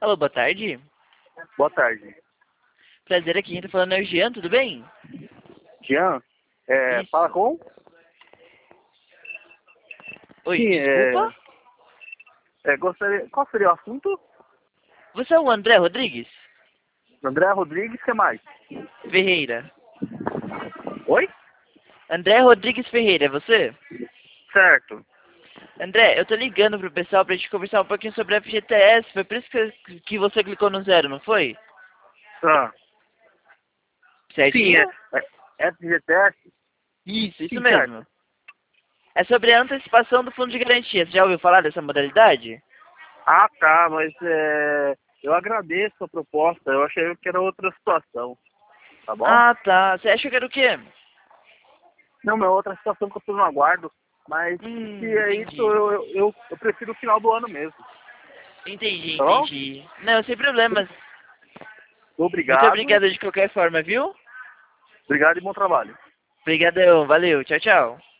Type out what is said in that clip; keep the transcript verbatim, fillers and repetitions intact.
Alô, boa tarde. Boa tarde. Prazer aqui, quem tá falando é o Jean, tudo bem? Jean, é, Isso. fala com? Oi, Sim, é, desculpa? é, gostaria, qual seria o assunto? Você é o André Rodrigues? André Rodrigues, o que mais? Ferreira. Oi? André Rodrigues Ferreira, é você? Certo. André, eu tô ligando pro pessoal pra gente conversar um pouquinho sobre a F G T S. Foi por isso que, que você clicou no zero, não foi? Ah, sim, é, Certinho? é F G T S? Isso, isso Sim, mesmo. certo. É sobre a antecipação do fundo de garantia. Você já ouviu falar dessa modalidade? Ah, tá, mas é, eu agradeço a proposta, eu achei que era outra situação, tá bom? Ah, tá. Você achou que era o quê? Não, mas é outra situação que eu tô no aguardo, mas se Hum, é isso, entendi. eu, eu, eu, eu prefiro o final do ano mesmo, Entendi, tá bom? entendi. Não, sem problemas. Muito Obrigado, obrigado de qualquer forma, viu? obrigado e bom trabalho. Obrigadão, valeu, tchau, tchau.